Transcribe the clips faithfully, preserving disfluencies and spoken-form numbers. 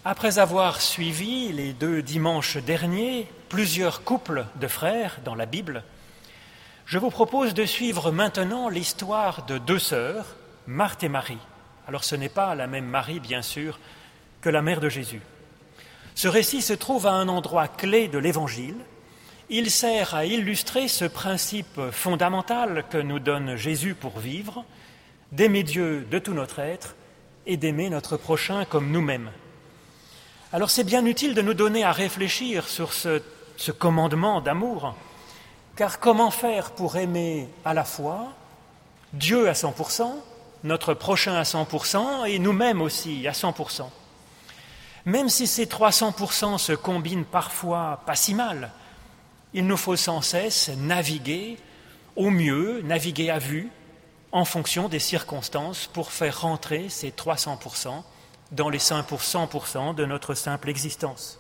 Après avoir suivi les deux dimanches derniers plusieurs couples de frères dans la Bible, je vous propose de suivre maintenant l'histoire de deux sœurs, Marthe et Marie. Alors ce n'est pas la même Marie, bien sûr, que la mère de Jésus. Ce récit se trouve à un endroit clé de l'Évangile. Il sert à illustrer ce principe fondamental que nous donne Jésus pour vivre, d'aimer Dieu de tout notre être et d'aimer notre prochain comme nous-mêmes. Alors c'est bien utile de nous donner à réfléchir sur ce, ce commandement d'amour, car comment faire pour aimer à la fois Dieu à cent pour cent, notre prochain à cent pour cent et nous-mêmes aussi à cent pour cent. Même si ces trois cents pour cent se combinent parfois pas si mal, il nous faut sans cesse naviguer au mieux, naviguer à vue, en fonction des circonstances pour faire rentrer ces trois cents pour cent dans les cent pour cent de notre simple existence.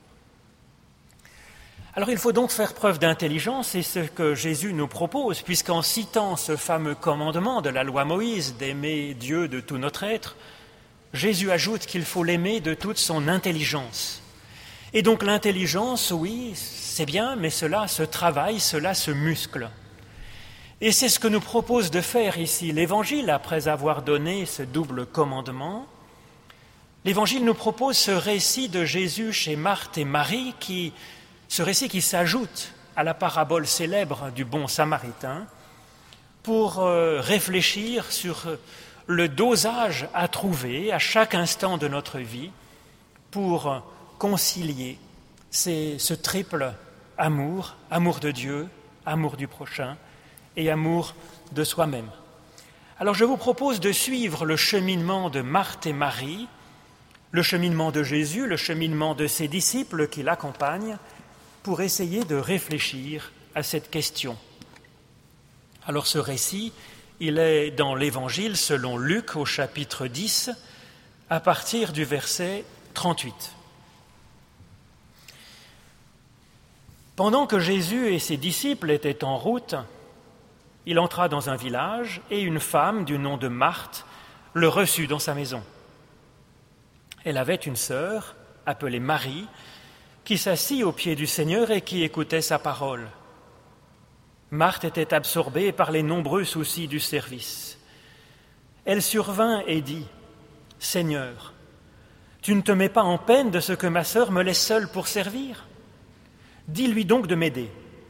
Alors il faut donc faire preuve d'intelligence, c'est ce que Jésus nous propose, puisqu'en citant ce fameux commandement de la loi Moïse d'aimer Dieu de tout notre être, Jésus ajoute qu'il faut l'aimer de toute son intelligence. Et donc l'intelligence, oui, c'est bien, mais cela se travaille, cela se muscle. Et c'est ce que nous propose de faire ici l'Évangile, après avoir donné ce double commandement. L'Évangile nous propose ce récit de Jésus chez Marthe et Marie, qui, ce récit qui s'ajoute à la parabole célèbre du bon Samaritain, pour euh, réfléchir sur le dosage à trouver à chaque instant de notre vie pour concilier ces, ce triple amour, amour de Dieu, amour du prochain et amour de soi-même. Alors je vous propose de suivre le cheminement de Marthe et Marie, le cheminement de Jésus, le cheminement de ses disciples qui l'accompagnent, pour essayer de réfléchir à cette question. Alors ce récit, il est dans l'Évangile selon Luc au chapitre dix, à partir du verset trente-huit. Pendant que Jésus et ses disciples étaient en route, il entra dans un village et une femme du nom de Marthe le reçut dans sa maison. Elle avait une sœur, appelée Marie, qui s'assit aux pieds du Seigneur et qui écoutait sa parole. Marthe était absorbée par les nombreux soucis du service. Elle survint et dit : « Seigneur, tu ne te mets pas en peine de ce que ma sœur me laisse seule pour servir ? Dis-lui donc de m'aider. »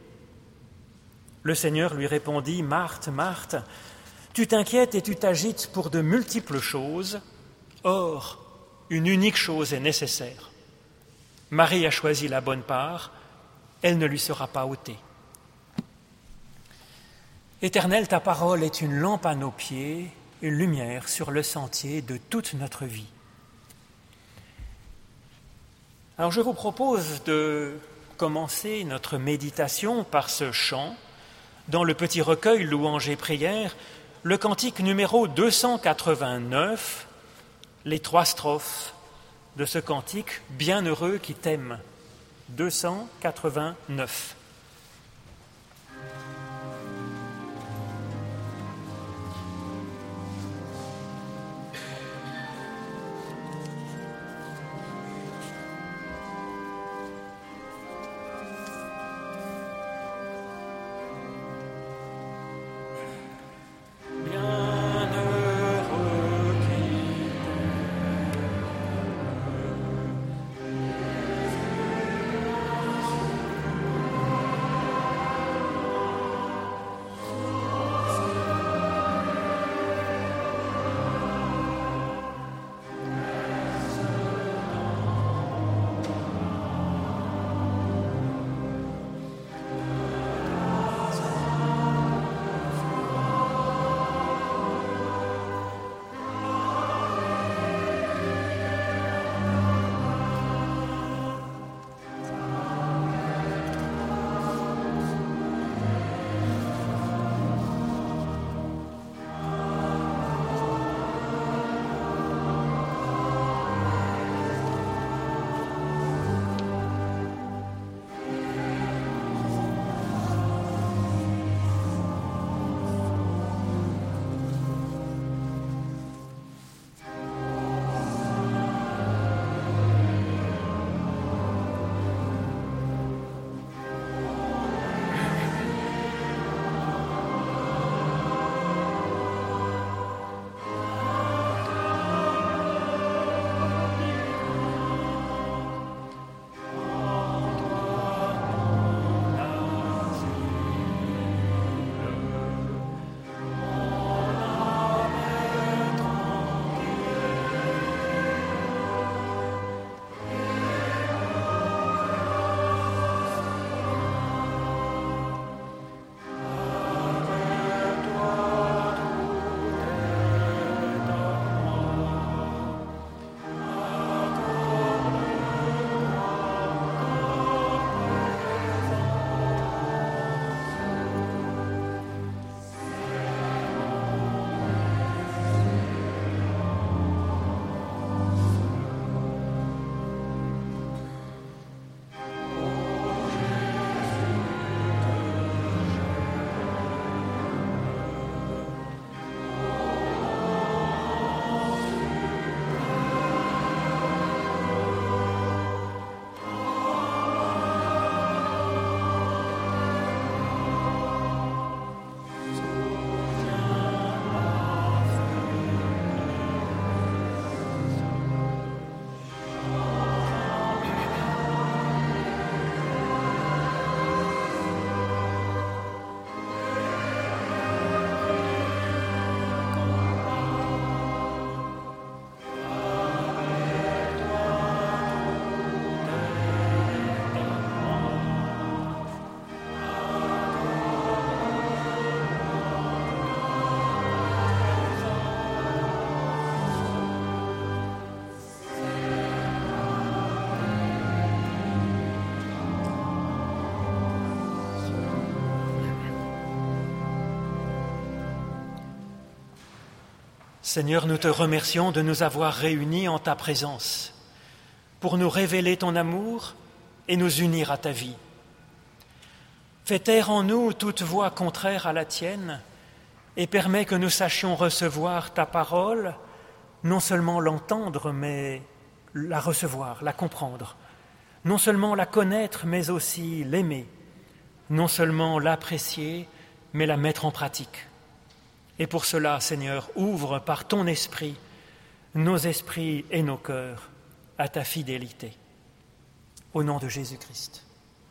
Le Seigneur lui répondit : « Marthe, Marthe, tu t'inquiètes et tu t'agites pour de multiples choses. Or, une unique chose est nécessaire. Marie a choisi la bonne part, elle ne lui sera pas ôtée. Éternel, ta parole est une lampe à nos pieds, une lumière sur le sentier de toute notre vie. » Alors je vous propose de commencer notre méditation par ce chant, dans le petit recueil Louanges et prières, le cantique numéro deux cent quatre-vingt-neuf, les trois strophes de ce cantique « Bienheureux qui t'aime » deux cent quatre-vingt-neuf. Bienheureux Seigneur, nous te remercions de nous avoir réunis en ta présence pour nous révéler ton amour et nous unir à ta vie. Fais taire en nous toute voix contraire à la tienne et permets que nous sachions recevoir ta parole, non seulement l'entendre, mais la recevoir, la comprendre, non seulement la connaître, mais aussi l'aimer, non seulement l'apprécier, mais la mettre en pratique. Et pour cela, Seigneur, ouvre par ton esprit nos esprits et nos cœurs à ta fidélité. Au nom de Jésus-Christ.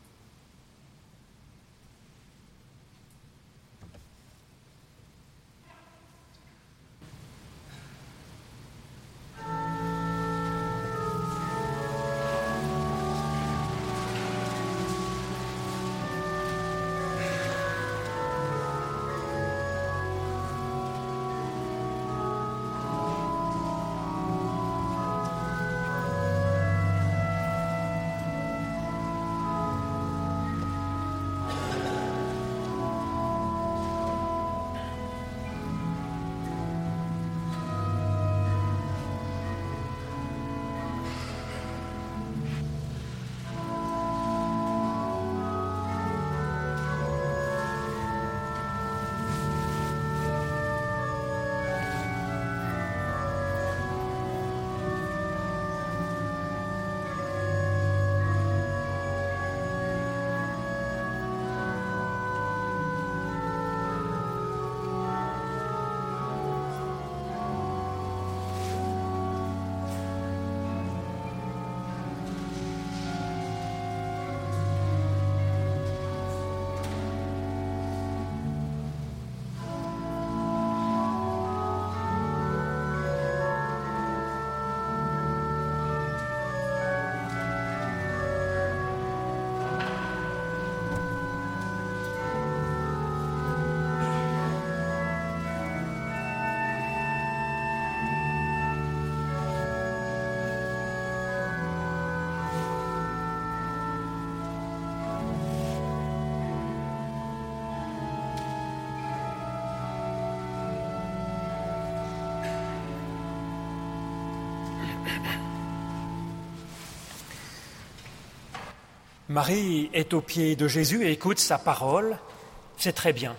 Marie est aux pieds de Jésus et écoute sa parole, c'est très bien.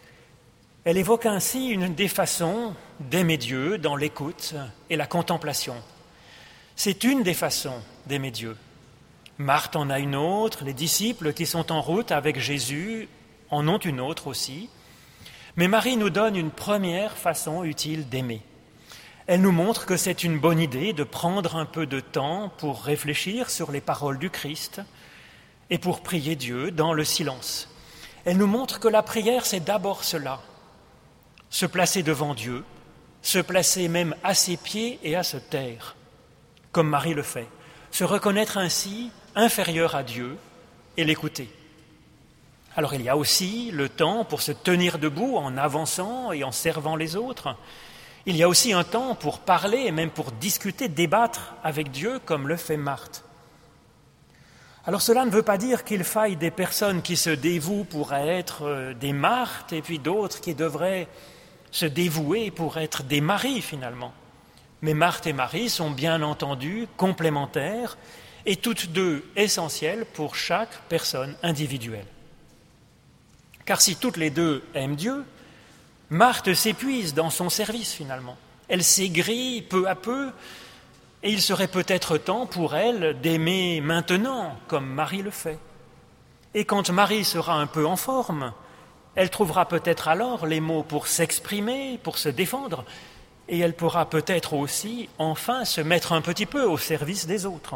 Elle évoque ainsi une des façons d'aimer Dieu dans l'écoute et la contemplation. C'est une des façons d'aimer Dieu. Marthe en a une autre, les disciples qui sont en route avec Jésus en ont une autre aussi. Mais Marie nous donne une première façon utile d'aimer. Elle nous montre que c'est une bonne idée de prendre un peu de temps pour réfléchir sur les paroles du Christ et pour prier Dieu dans le silence. Elle nous montre que la prière, c'est d'abord cela, se placer devant Dieu, se placer même à ses pieds et à se taire, comme Marie le fait, se reconnaître ainsi inférieur à Dieu et l'écouter. Alors il y a aussi le temps pour se tenir debout en avançant et en servant les autres. Il y a aussi un temps pour parler et même pour discuter, débattre avec Dieu comme le fait Marthe. Alors cela ne veut pas dire qu'il faille des personnes qui se dévouent pour être des Marthes et puis d'autres qui devraient se dévouer pour être des Maries finalement. Mais Marthe et Marie sont bien entendu complémentaires et toutes deux essentielles pour chaque personne individuelle. Car si toutes les deux aiment Dieu, Marthe s'épuise dans son service finalement. Elle s'aigrit peu à peu et il serait peut-être temps pour elle d'aimer maintenant comme Marie le fait. Et quand Marie sera un peu en forme, elle trouvera peut-être alors les mots pour s'exprimer, pour se défendre, et elle pourra peut-être aussi enfin se mettre un petit peu au service des autres.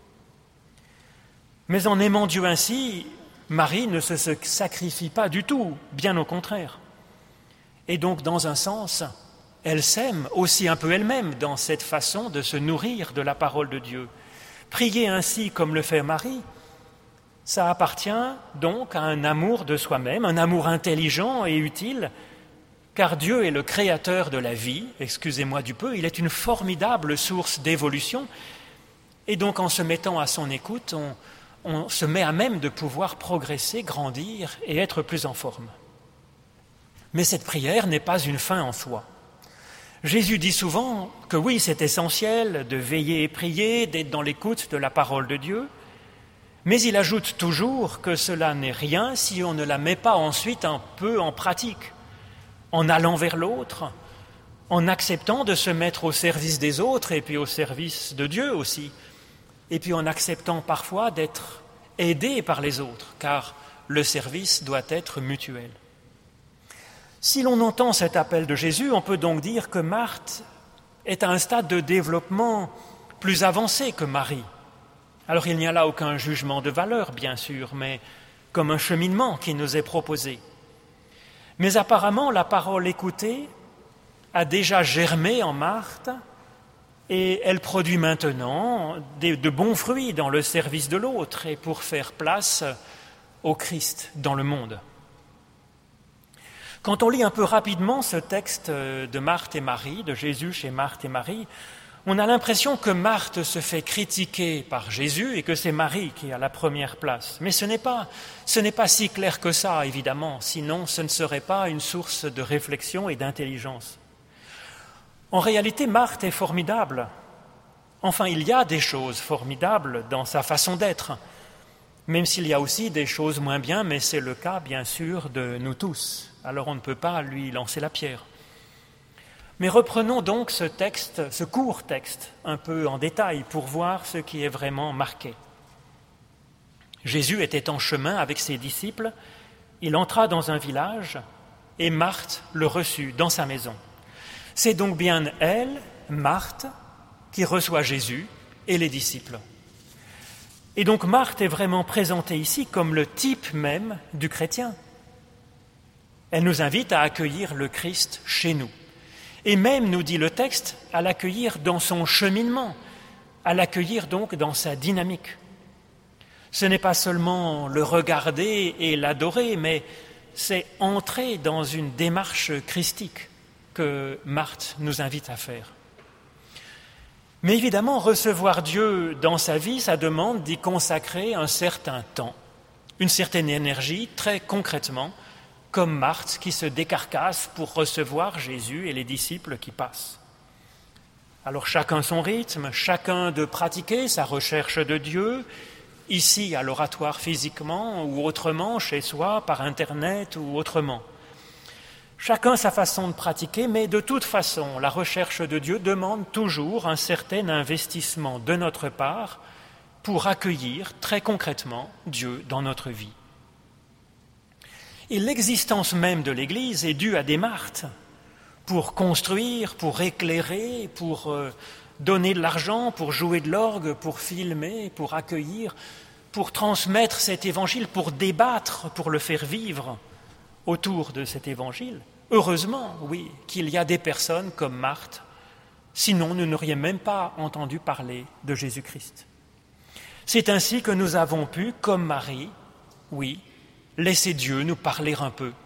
Mais en aimant Dieu ainsi, Marie ne se sacrifie pas du tout, bien au contraire. Et donc, dans un sens, elle s'aime aussi un peu elle-même dans cette façon de se nourrir de la parole de Dieu. Prier ainsi comme le fait Marie, ça appartient donc à un amour de soi-même, un amour intelligent et utile, car Dieu est le créateur de la vie, excusez-moi du peu, il est une formidable source d'évolution, et donc en se mettant à son écoute, on, on se met à même de pouvoir progresser, grandir et être plus en forme. Mais cette prière n'est pas une fin en soi. Jésus dit souvent que oui, c'est essentiel de veiller et prier, d'être dans l'écoute de la parole de Dieu, mais il ajoute toujours que cela n'est rien si on ne la met pas ensuite un peu en pratique, en allant vers l'autre, en acceptant de se mettre au service des autres et puis au service de Dieu aussi, et puis en acceptant parfois d'être aidé par les autres, car le service doit être mutuel. Si l'on entend cet appel de Jésus, on peut donc dire que Marthe est à un stade de développement plus avancé que Marie. Alors il n'y a là aucun jugement de valeur, bien sûr, mais comme un cheminement qui nous est proposé. Mais apparemment, la parole écoutée a déjà germé en Marthe et elle produit maintenant de, de bons fruits dans le service de l'autre et pour faire place au Christ dans le monde. Quand on lit un peu rapidement ce texte de Marthe et Marie, de Jésus chez Marthe et Marie, on a l'impression que Marthe se fait critiquer par Jésus et que c'est Marie qui est à la première place. Mais ce n'est pas, ce n'est pas si clair que ça, évidemment, sinon ce ne serait pas une source de réflexion et d'intelligence. En réalité, Marthe est formidable. Enfin, il y a des choses formidables dans sa façon d'être, même s'il y a aussi des choses moins bien, mais c'est le cas, bien sûr, de nous tous. Alors on ne peut pas lui lancer la pierre. Mais reprenons donc ce texte, ce court texte, un peu en détail, pour voir ce qui est vraiment marqué. Jésus était en chemin avec ses disciples, il entra dans un village, et Marthe le reçut dans sa maison. C'est donc bien elle, Marthe, qui reçoit Jésus et les disciples. Et donc Marthe est vraiment présentée ici comme le type même du chrétien. Elle nous invite à accueillir le Christ chez nous. Et même, nous dit le texte, à l'accueillir dans son cheminement, à l'accueillir donc dans sa dynamique. Ce n'est pas seulement le regarder et l'adorer, mais c'est entrer dans une démarche christique que Marthe nous invite à faire. Mais évidemment, recevoir Dieu dans sa vie, ça demande d'y consacrer un certain temps, une certaine énergie, très concrètement, comme Marthe qui se décarcasse pour recevoir Jésus et les disciples qui passent. Alors chacun son rythme, chacun de pratiquer sa recherche de Dieu, ici à l'oratoire physiquement ou autrement, chez soi, par Internet ou autrement. Chacun sa façon de pratiquer, mais de toute façon, la recherche de Dieu demande toujours un certain investissement de notre part pour accueillir très concrètement Dieu dans notre vie. Et l'existence même de l'Église est due à des Marthes pour construire, pour éclairer, pour euh, donner de l'argent, pour jouer de l'orgue, pour filmer, pour accueillir, pour transmettre cet évangile, pour débattre, pour le faire vivre autour de cet évangile. Heureusement, oui, qu'il y a des personnes comme Marthe, sinon nous n'aurions même pas entendu parler de Jésus-Christ. C'est ainsi que nous avons pu, comme Marie, oui, laisser Dieu nous parler un peu.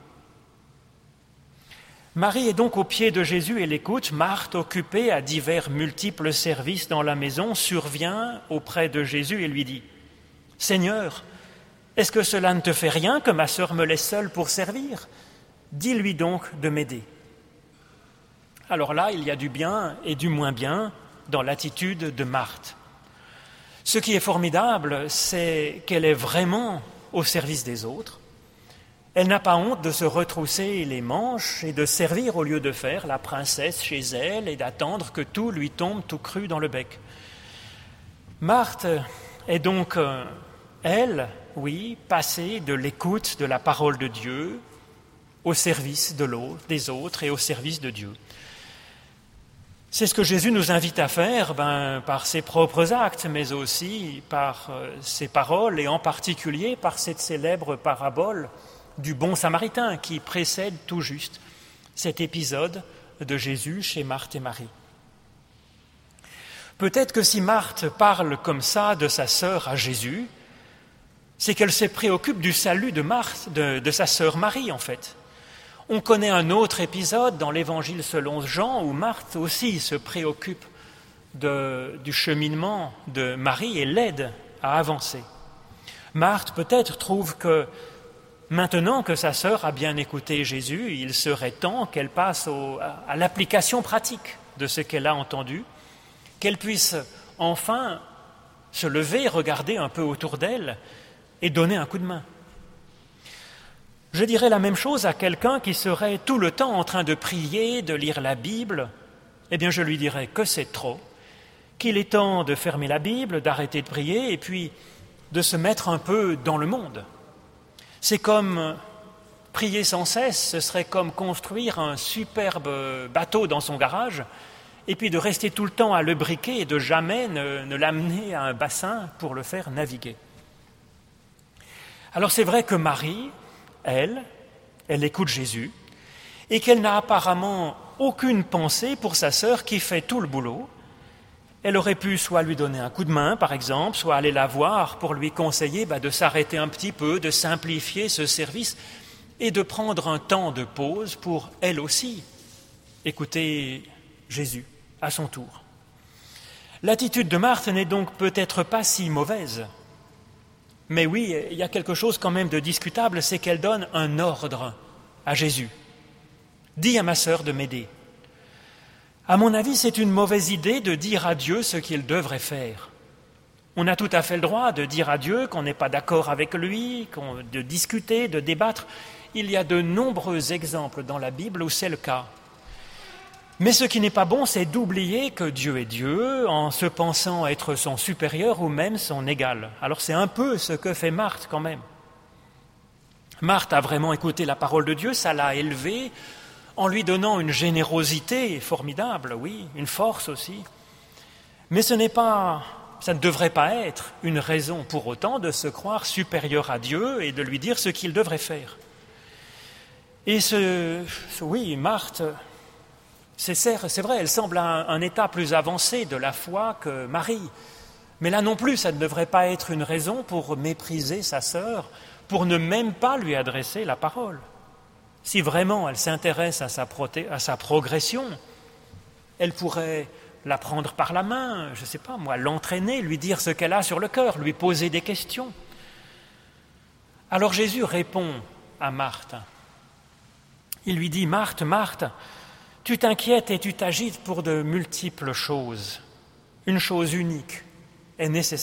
Marie est donc au pied de Jésus et l'écoute. Marthe, occupée à divers multiples services dans la maison, survient auprès de Jésus et lui dit « Seigneur, est-ce que cela ne te fait rien que ma sœur me laisse seule pour servir ? Dis-lui donc de m'aider. » Alors là, il y a du bien et du moins bien dans l'attitude de Marthe. Ce qui est formidable, c'est qu'elle est vraiment au service des autres. Elle n'a pas honte de se retrousser les manches et de servir au lieu de faire la princesse chez elle et d'attendre que tout lui tombe tout cru dans le bec. Marthe est donc, euh, elle, oui, passée de l'écoute de la parole de Dieu au service de l'autre, des autres et au service de Dieu. C'est ce que Jésus nous invite à faire ben, par ses propres actes, mais aussi par euh, ses paroles et en particulier par cette célèbre parabole du bon samaritain qui précède tout juste cet épisode de Jésus chez Marthe et Marie. Peut-être que si Marthe parle comme ça de sa sœur à Jésus, c'est qu'elle se préoccupe du salut de, Marthe, de, de sa sœur Marie en fait. On connaît un autre épisode dans l'Évangile selon Jean où Marthe aussi se préoccupe de, du cheminement de Marie et l'aide à avancer. Marthe peut-être trouve que Maintenant que sa sœur a bien écouté Jésus, il serait temps qu'elle passe au, à, à l'application pratique de ce qu'elle a entendu, qu'elle puisse enfin se lever, regarder un peu autour d'elle et donner un coup de main. Je dirais la même chose à quelqu'un qui serait tout le temps en train de prier, de lire la Bible. Eh bien, je lui dirais que c'est trop, qu'il est temps de fermer la Bible, d'arrêter de prier et puis de se mettre un peu dans le monde. C'est comme prier sans cesse, ce serait comme construire un superbe bateau dans son garage et puis de rester tout le temps à le briquer et de jamais ne, ne l'amener à un bassin pour le faire naviguer. Alors c'est vrai que Marie, elle, elle écoute Jésus et qu'elle n'a apparemment aucune pensée pour sa sœur qui fait tout le boulot. Elle aurait pu soit lui donner un coup de main, par exemple, soit aller la voir pour lui conseiller bah, de s'arrêter un petit peu, de simplifier ce service et de prendre un temps de pause pour, elle aussi, écouter Jésus à son tour. L'attitude de Marthe n'est donc peut-être pas si mauvaise. Mais oui, il y a quelque chose quand même de discutable, c'est qu'elle donne un ordre à Jésus. « Dis à ma sœur de m'aider ». À mon avis, c'est une mauvaise idée de dire à Dieu ce qu'il devrait faire. On a tout à fait le droit de dire à Dieu qu'on n'est pas d'accord avec lui, de discuter, de débattre. Il y a de nombreux exemples dans la Bible où c'est le cas. Mais ce qui n'est pas bon, c'est d'oublier que Dieu est Dieu en se pensant être son supérieur ou même son égal. Alors c'est un peu ce que fait Marthe quand même. Marthe a vraiment écouté la parole de Dieu, ça l'a élevée, en lui donnant une générosité formidable, oui, une force aussi. Mais ce n'est pas, ça ne devrait pas être une raison pour autant de se croire supérieur à Dieu et de lui dire ce qu'il devrait faire. Et ce, oui, Marthe, c'est, c'est vrai, elle semble à un, un état plus avancé de la foi que Marie. Mais là non plus, ça ne devrait pas être une raison pour mépriser sa sœur, pour ne même pas lui adresser la parole. Si vraiment elle s'intéresse à sa, proté- à sa progression, elle pourrait la prendre par la main, je ne sais pas moi, l'entraîner, lui dire ce qu'elle a sur le cœur, lui poser des questions. Alors Jésus répond à Marthe. Il lui dit « Marthe, Marthe, tu t'inquiètes et tu t'agites pour de multiples choses. Une chose unique est nécessaire. »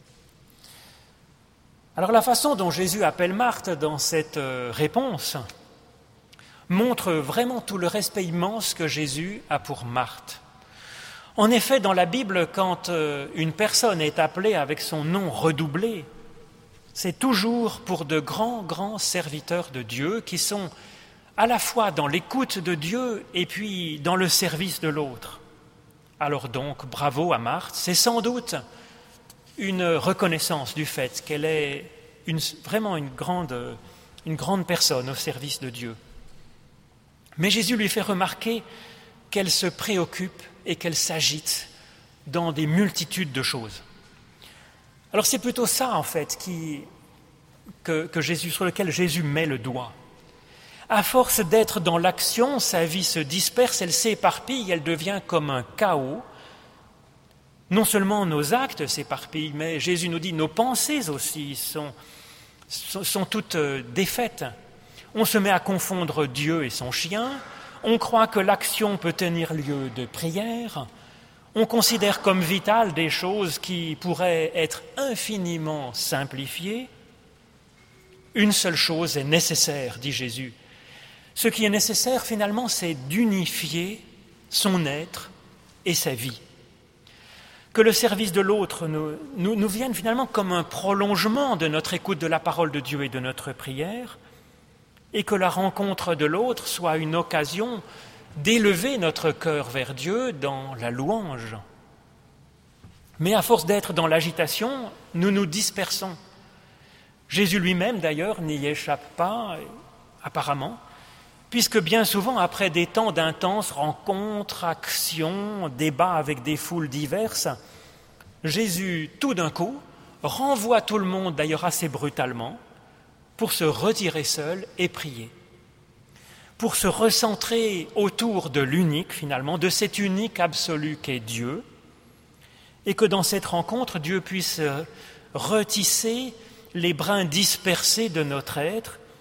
Alors la façon dont Jésus appelle Marthe dans cette réponse montre vraiment tout le respect immense que Jésus a pour Marthe. En effet, dans la Bible, quand une personne est appelée avec son nom redoublé, c'est toujours pour de grands, grands serviteurs de Dieu qui sont à la fois dans l'écoute de Dieu et puis dans le service de l'autre. Alors donc, bravo à Marthe, c'est sans doute une reconnaissance du fait qu'elle est une, vraiment une grande, une grande personne au service de Dieu. Mais Jésus lui fait remarquer qu'elle se préoccupe et qu'elle s'agite dans des multitudes de choses. Alors c'est plutôt ça, en fait, qui, que, que Jésus, sur lequel Jésus met le doigt. À force d'être dans l'action, sa vie se disperse, elle s'éparpille, elle devient comme un chaos. Non seulement nos actes s'éparpillent, mais Jésus nous dit nos pensées aussi sont, sont, sont toutes défaites. On se met à confondre Dieu et son chien, on croit que l'action peut tenir lieu de prière, on considère comme vitales des choses qui pourraient être infiniment simplifiées. Une seule chose est nécessaire, dit Jésus. Ce qui est nécessaire finalement, c'est d'unifier son être et sa vie. Que le service de l'autre nous, nous, nous vienne finalement comme un prolongement de notre écoute de la parole de Dieu et de notre prière, et que la rencontre de l'autre soit une occasion d'élever notre cœur vers Dieu dans la louange. Mais à force d'être dans l'agitation, nous nous dispersons. Jésus lui-même, d'ailleurs, n'y échappe pas, apparemment, puisque bien souvent, après des temps d'intenses rencontres, actions, débats avec des foules diverses, Jésus, tout d'un coup, renvoie tout le monde, d'ailleurs assez brutalement, pour se retirer seul et prier, pour se recentrer autour de l'unique, finalement, de cet unique absolu qu'est Dieu, et que dans cette rencontre, Dieu puisse retisser les brins dispersés de notre être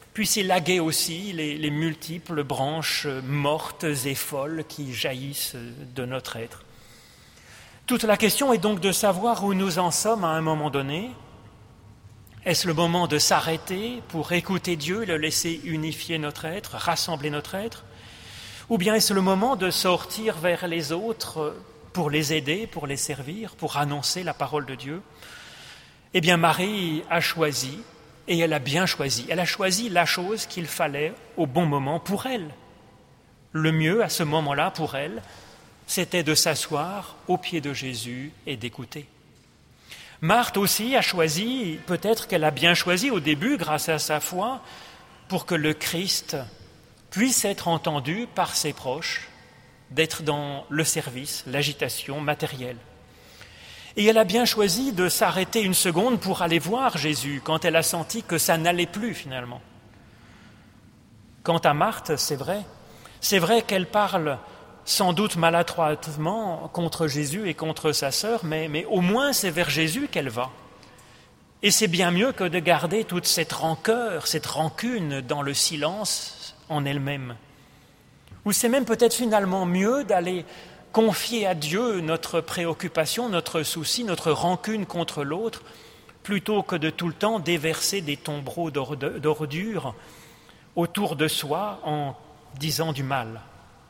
puisse élaguer aussi les, les multiples branches mortes et folles qui jaillissent de notre être. Toute la question est donc de savoir où nous en sommes à un moment donné. Est-ce le moment de s'arrêter pour écouter Dieu, le laisser unifier notre être, rassembler notre être? Ou bien est-ce le moment de sortir vers les autres pour les aider, pour les servir, pour annoncer la parole de Dieu? Eh bien, Marie a choisi, et elle a bien choisi. Elle a choisi la chose qu'il fallait au bon moment pour elle. Le mieux à ce moment-là pour elle, c'était de s'asseoir aux pieds de Jésus et d'écouter. Marthe aussi a choisi, peut-être qu'elle a bien choisi au début, grâce à sa foi, pour que le Christ puisse être entendu par ses proches, d'être dans le service, l'agitation matérielle. Et elle a bien choisi de s'arrêter une seconde pour aller voir Jésus quand elle a senti que ça n'allait plus finalement. Quant à Marthe, c'est vrai, c'est vrai qu'elle parle sans doute maladroitement contre Jésus et contre sa sœur, mais, mais au moins c'est vers Jésus qu'elle va. Et c'est bien mieux que de garder toute cette rancœur, cette rancune dans le silence en elle-même. Ou c'est même peut-être finalement mieux d'aller confier à Dieu notre préoccupation, notre souci, notre rancune contre l'autre, plutôt que de tout le temps déverser des tombereaux d'ordures autour de soi en disant du mal.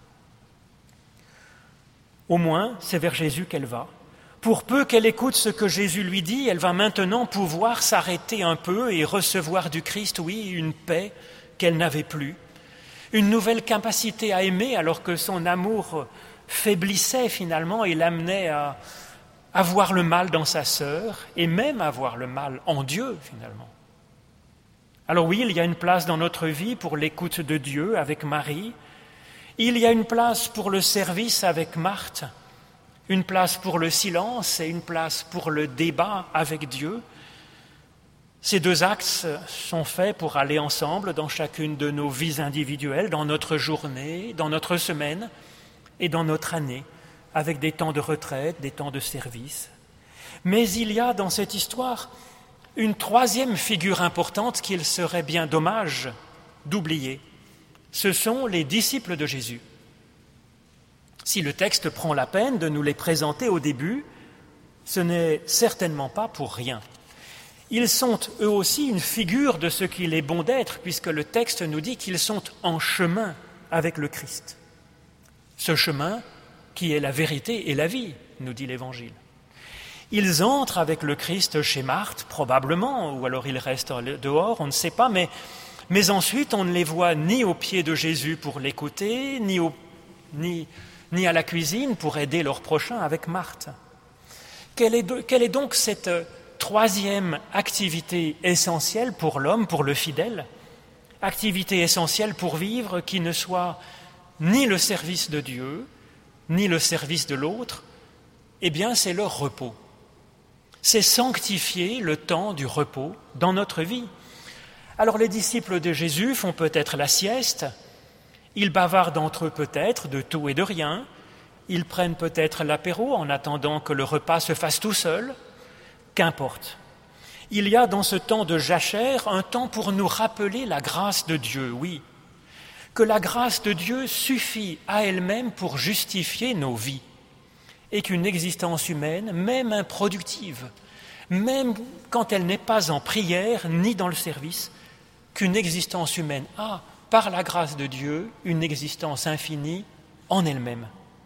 Au moins, c'est vers Jésus qu'elle va. Pour peu qu'elle écoute ce que Jésus lui dit, elle va maintenant pouvoir s'arrêter un peu et recevoir du Christ, oui, une paix qu'elle n'avait plus, une nouvelle capacité à aimer alors que son amour faiblissait finalement et l'amenait à, à voir le mal dans sa sœur et même à voir le mal en Dieu finalement. Alors oui, il y a une place dans notre vie pour l'écoute de Dieu avec Marie, il y a une place pour le service avec Marthe, une place pour le silence et une place pour le débat avec Dieu. Ces deux axes sont faits pour aller ensemble dans chacune de nos vies individuelles, dans notre journée, dans notre semaine et dans notre année, avec des temps de retraite, des temps de service. Mais il y a dans cette histoire une troisième figure importante qu'il serait bien dommage d'oublier. Ce sont les disciples de Jésus. Si le texte prend la peine de nous les présenter au début, ce n'est certainement pas pour rien. Ils sont eux aussi une figure de ce qu'il est bon d'être, puisque le texte nous dit qu'ils sont en chemin avec le Christ. Ce chemin qui est la vérité et la vie, nous dit l'Évangile. Ils entrent avec le Christ chez Marthe, probablement, ou alors ils restent dehors, on ne sait pas, mais, mais ensuite on ne les voit ni aux pieds de Jésus pour l'écouter, ni, au, ni, ni à la cuisine pour aider leur prochain avec Marthe. Quelle est, de, quelle est donc cette troisième activité essentielle pour l'homme, pour le fidèle, activité essentielle pour vivre qui ne soit ni le service de Dieu, ni le service de l'autre, eh bien c'est le repos. C'est sanctifier le temps du repos dans notre vie. Alors les disciples de Jésus font peut-être la sieste, ils bavardent entre eux peut-être de tout et de rien, ils prennent peut-être l'apéro en attendant que le repas se fasse tout seul, qu'importe. Il y a dans ce temps de jachère un temps pour nous rappeler la grâce de Dieu, oui, que la grâce de Dieu suffit à elle-même pour justifier nos vies et qu'une existence humaine, même improductive, même quand elle n'est pas en prière ni dans le service, qu'une existence humaine a, par la grâce de Dieu, une existence infinie en elle-même.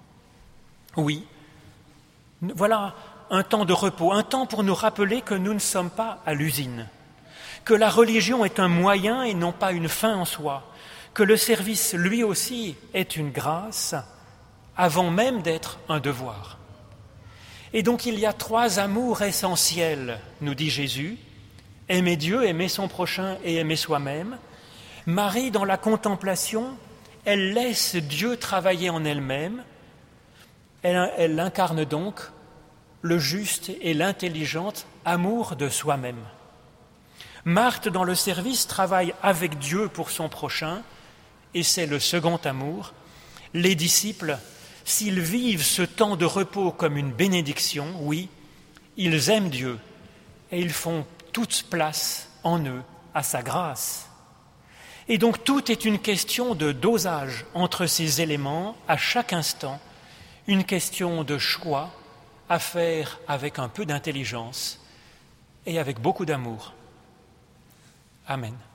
Oui, voilà un temps de repos, un temps pour nous rappeler que nous ne sommes pas à l'usine, que la religion est un moyen et non pas une fin en soi, que le service, lui aussi, est une grâce avant même d'être un devoir. Et donc il y a trois amours essentiels, nous dit Jésus, aimer Dieu, aimer son prochain et aimer soi-même. Marie, dans la contemplation, elle laisse Dieu travailler en elle-même, elle, elle incarne donc le juste et l'intelligent amour de soi-même. Marthe, dans le service, travaille avec Dieu pour son prochain, et c'est le second amour. Les disciples, s'ils vivent ce temps de repos comme une bénédiction, oui, ils aiment Dieu et ils font toute place en eux à sa grâce. Et donc tout est une question de dosage entre ces éléments à chaque instant, une question de choix à faire avec un peu d'intelligence et avec beaucoup d'amour. Amen.